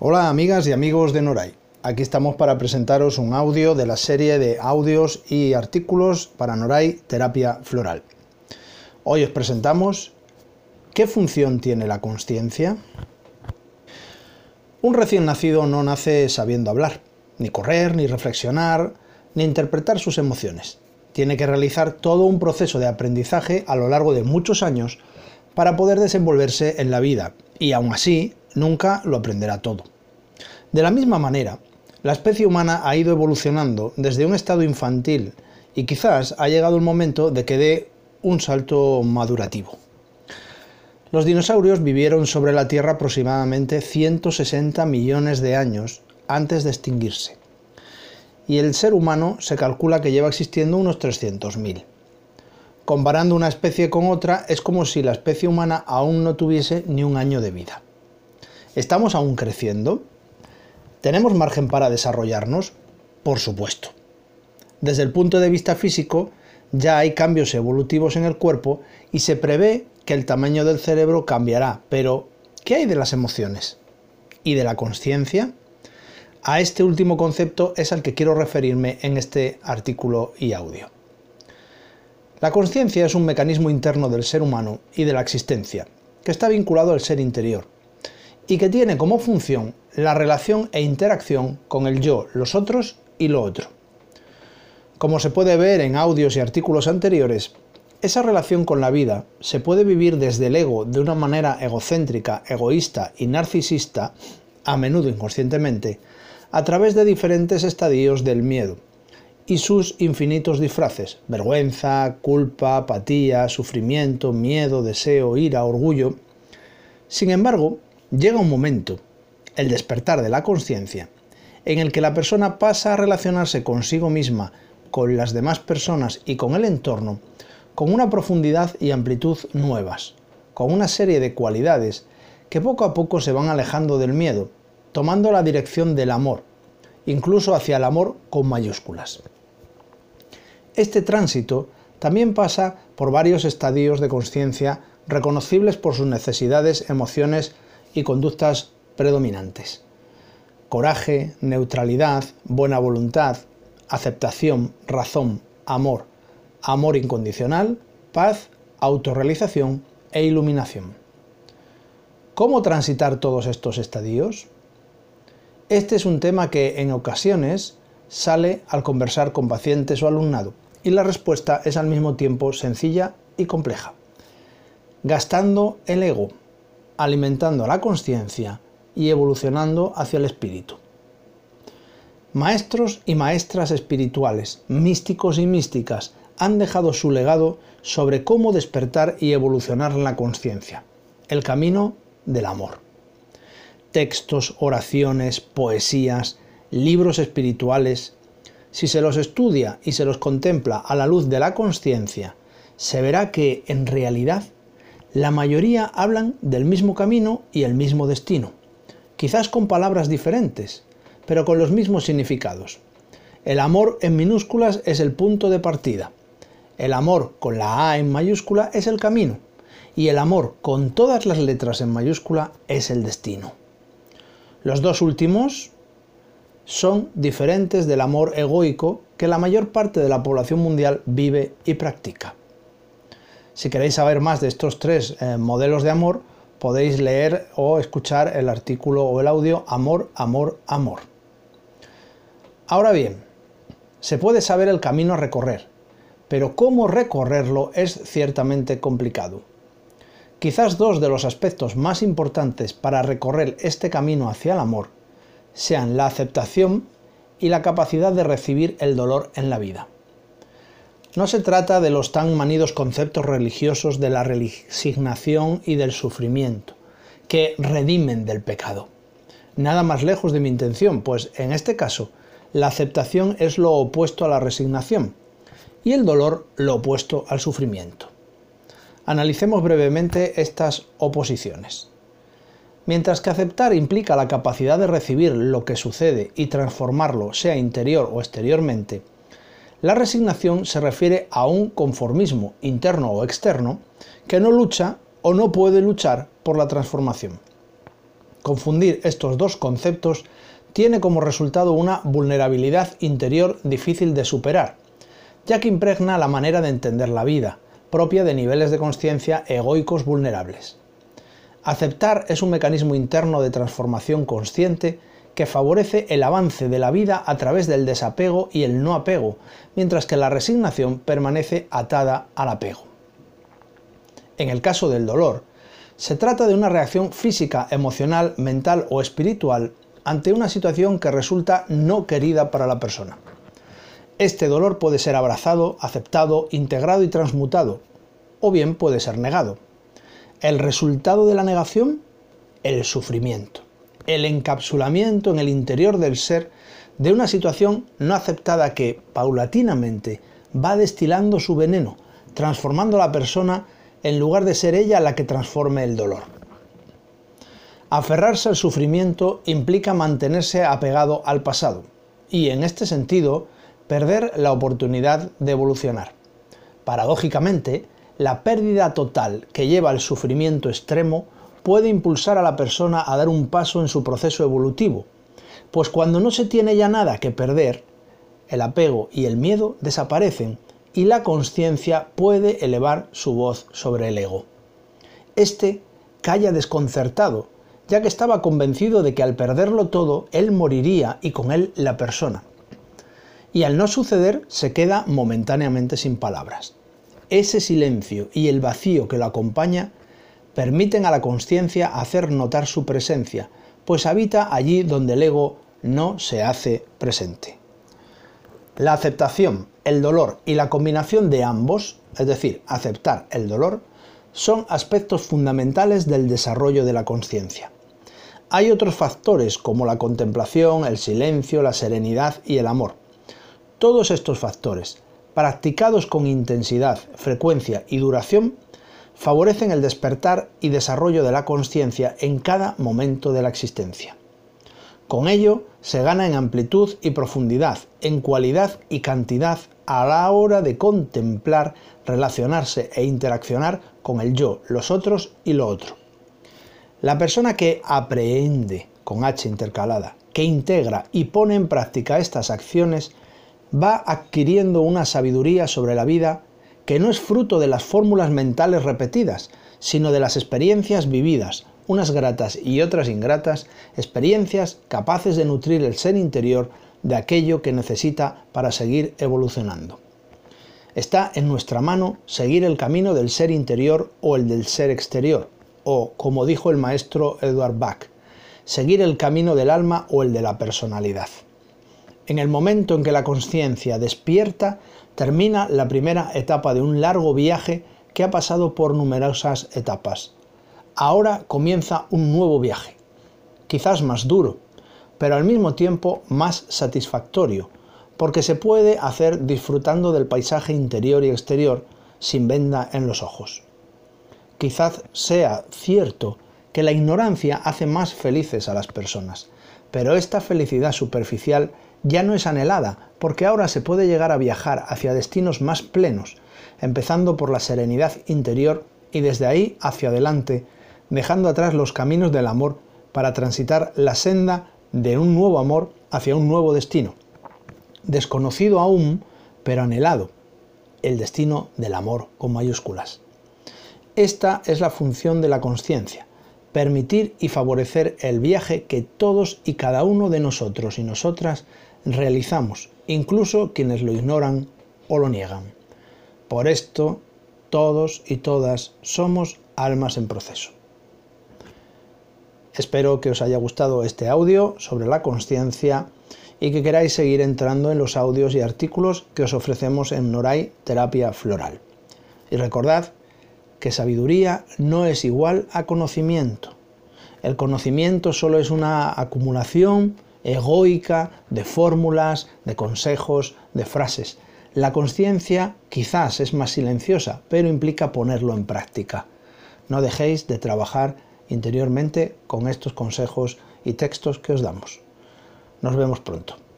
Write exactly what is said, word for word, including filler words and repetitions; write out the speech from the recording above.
Hola amigas y amigos de Noray, aquí estamos para presentaros un audio de la serie de audios y artículos para Noray Terapia Floral. Hoy os presentamos ¿qué función tiene la consciencia? Un recién nacido no nace sabiendo hablar, ni correr, ni reflexionar, ni interpretar sus emociones. Tiene que realizar todo un proceso de aprendizaje a lo largo de muchos años para poder desenvolverse en la vida, y aún así nunca lo aprenderá todo. De la misma manera, la especie humana ha ido evolucionando desde un estado infantil y quizás ha llegado el momento de que dé un salto madurativo. Los dinosaurios vivieron sobre la Tierra aproximadamente ciento sesenta millones de años antes de extinguirse, y el ser humano se calcula que lleva existiendo unos trescientos mil. Comparando una especie con otra, es como si la especie humana aún no tuviese ni un año de vida. ¿Estamos aún creciendo? ¿Tenemos margen para desarrollarnos? Por supuesto. Desde el punto de vista físico, ya hay cambios evolutivos en el cuerpo y se prevé que el tamaño del cerebro cambiará, pero ¿qué hay de las emociones? ¿Y de la consciencia? A este último concepto es al que quiero referirme en este artículo y audio. La consciencia es un mecanismo interno del ser humano y de la existencia, que está vinculado al ser interior, y que tiene como función la relación e interacción con el yo, los otros y lo otro. Como se puede ver en audios y artículos anteriores, esa relación con la vida se puede vivir desde el ego de una manera egocéntrica, egoísta y narcisista, a menudo inconscientemente, a través de diferentes estadios del miedo y sus infinitos disfraces: vergüenza, culpa, apatía, sufrimiento, miedo, deseo, ira, orgullo. Sin embargo, llega un momento, el despertar de la consciencia, en el que la persona pasa a relacionarse consigo misma, con las demás personas y con el entorno, con una profundidad y amplitud nuevas, con una serie de cualidades que poco a poco se van alejando del miedo, tomando la dirección del amor, incluso hacia el amor con mayúsculas. Este tránsito también pasa por varios estadios de consciencia reconocibles por sus necesidades, emociones y conductas predominantes: coraje, neutralidad, buena voluntad, aceptación, razón, amor, amor incondicional, paz, autorrealización e iluminación. ¿Cómo transitar todos estos estadios? Este es un tema que en ocasiones sale al conversar con pacientes o alumnado, y la respuesta es al mismo tiempo sencilla y compleja. Gastando el ego, alimentando la consciencia y evolucionando hacia el espíritu. Maestros y maestras espirituales, místicos y místicas han dejado su legado sobre cómo despertar y evolucionar la consciencia, el camino del amor. Textos, oraciones, poesías, libros espirituales. Si se los estudia y se los contempla a la luz de la consciencia, se verá que, en realidad, la mayoría hablan del mismo camino y el mismo destino, quizás con palabras diferentes, pero con los mismos significados. El amor en minúsculas es el punto de partida, el amor con la A en mayúscula es el camino, y el amor con todas las letras en mayúscula es el destino. Los dos últimos son diferentes del amor egoico que la mayor parte de la población mundial vive y practica. Si queréis saber más de estos tres eh, modelos de amor, podéis leer o escuchar el artículo o el audio Amor, Amor, Amor. Ahora bien, se puede saber el camino a recorrer, pero cómo recorrerlo es ciertamente complicado. Quizás dos de los aspectos más importantes para recorrer este camino hacia el amor sean la aceptación y la capacidad de recibir el dolor en la vida. No se trata de los tan manidos conceptos religiosos de la resignación y del sufrimiento, que redimen del pecado. Nada más lejos de mi intención, pues en este caso, la aceptación es lo opuesto a la resignación, y el dolor lo opuesto al sufrimiento. Analicemos brevemente estas oposiciones. Mientras que aceptar implica la capacidad de recibir lo que sucede y transformarlo, sea interior o exteriormente, la resignación se refiere a un conformismo interno o externo que no lucha o no puede luchar por la transformación. Confundir estos dos conceptos tiene como resultado una vulnerabilidad interior difícil de superar, ya que impregna la manera de entender la vida, propia de niveles de consciencia egoicos vulnerables. Aceptar es un mecanismo interno de transformación consciente que favorece el avance de la vida a través del desapego y el no apego, mientras que la resignación permanece atada al apego. En el caso del dolor, se trata de una reacción física, emocional, mental o espiritual ante una situación que resulta no querida para la persona. Este dolor puede ser abrazado, aceptado, integrado y transmutado, o bien puede ser negado. El resultado de la negación, el sufrimiento, el encapsulamiento en el interior del ser de una situación no aceptada que, paulatinamente, va destilando su veneno, transformando a la persona en lugar de ser ella la que transforme el dolor. Aferrarse al sufrimiento implica mantenerse apegado al pasado y, en este sentido, perder la oportunidad de evolucionar. Paradójicamente, la pérdida total que lleva al sufrimiento extremo puede impulsar a la persona a dar un paso en su proceso evolutivo, pues cuando no se tiene ya nada que perder, el apego y el miedo desaparecen y la consciencia puede elevar su voz sobre el ego. Este calla desconcertado, ya que estaba convencido de que al perderlo todo, él moriría y con él la persona. Y al no suceder, se queda momentáneamente sin palabras. Ese silencio y el vacío que lo acompaña permiten a la consciencia hacer notar su presencia, pues habita allí donde el ego no se hace presente. La aceptación, el dolor y la combinación de ambos, es decir, aceptar el dolor, son aspectos fundamentales del desarrollo de la consciencia. Hay otros factores como la contemplación, el silencio, la serenidad y el amor. Todos estos factores, practicados con intensidad, frecuencia y duración, favorecen el despertar y desarrollo de la consciencia en cada momento de la existencia. Con ello, se gana en amplitud y profundidad, en cualidad y cantidad a la hora de contemplar, relacionarse e interaccionar con el yo, los otros y lo otro. La persona que aprehende, con H intercalada, que integra y pone en práctica estas acciones, va adquiriendo una sabiduría sobre la vida que no es fruto de las fórmulas mentales repetidas, sino de las experiencias vividas, unas gratas y otras ingratas, experiencias capaces de nutrir el ser interior de aquello que necesita para seguir evolucionando. Está en nuestra mano seguir el camino del ser interior o el del ser exterior, o, como dijo el maestro Edward Bach, seguir el camino del alma o el de la personalidad. En el momento en que la consciencia despierta, termina la primera etapa de un largo viaje que ha pasado por numerosas etapas. Ahora comienza un nuevo viaje, quizás más duro, pero al mismo tiempo más satisfactorio, porque se puede hacer disfrutando del paisaje interior y exterior sin venda en los ojos. Quizás sea cierto que la ignorancia hace más felices a las personas, pero esta felicidad superficial ya no es anhelada, porque ahora se puede llegar a viajar hacia destinos más plenos, empezando por la serenidad interior y desde ahí hacia adelante, dejando atrás los caminos del amor para transitar la senda de un nuevo amor hacia un nuevo destino, desconocido aún, pero anhelado, el destino del amor con mayúsculas. Esta es la función de la consciencia, permitir y favorecer el viaje que todos y cada uno de nosotros y nosotras realizamos, incluso quienes lo ignoran o lo niegan. Por esto, todos y todas somos almas en proceso. Espero que os haya gustado este audio sobre la consciencia y que queráis seguir entrando en los audios y artículos que os ofrecemos en Noray Terapia Floral. Y recordad que sabiduría no es igual a conocimiento. El conocimiento solo es una acumulación egoica de fórmulas, de consejos, de frases. La consciencia quizás es más silenciosa, pero implica ponerlo en práctica. No dejéis de trabajar interiormente con estos consejos y textos que os damos. Nos vemos pronto.